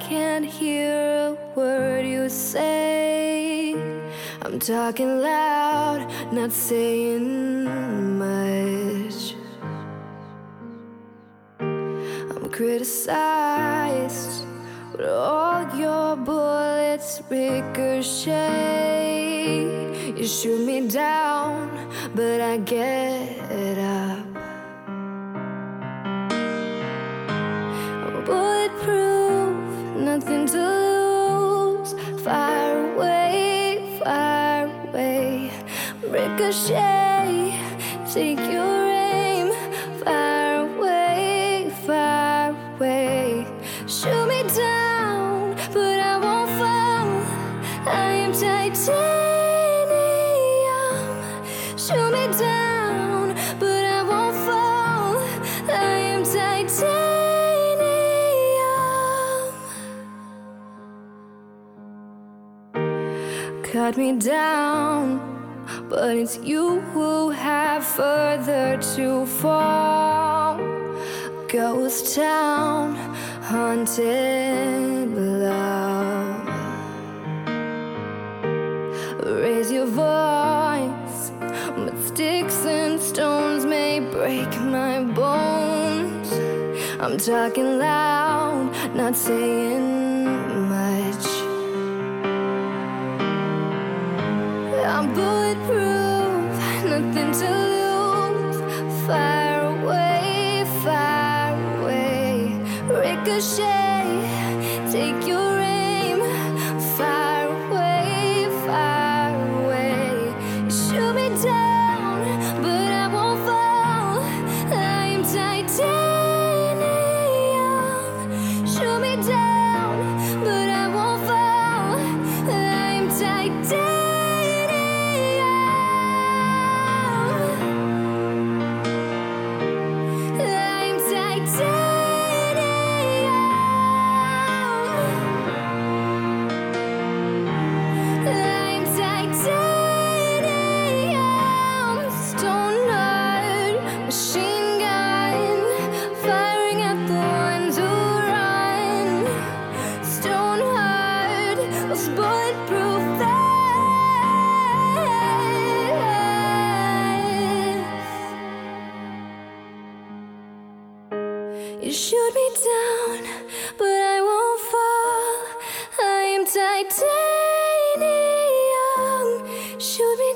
can't hear a word you say. I'm talking loud, not saying much. I'm criticized, but all your bullets ricochet. You shoot me down, but I get up. I'm bulletproof, nothing to lose. Fire away, fire away. Ricochet, take your aim. Fire away, fire away. Shoot me down, but I won't fall. I am titanium. Shoot me down, but I won't fall. I am titanium. Cut me down, but it's you who have further to fall. Ghost town, haunted love. Raise your voice, but sticks and stones may break my bones. I'm talking loud, not saying much. I'm bulletproof, nothing to lose. Fire away, fire away. Ricochet, take your aim. Fire away, fire away. You shoot me down, but I won't fall. I am titanium. Shoot me down, but I won't fall. I am titanium. Bulletproof vest. You shoot me down, but I won't fall. I am titanium. Shoot me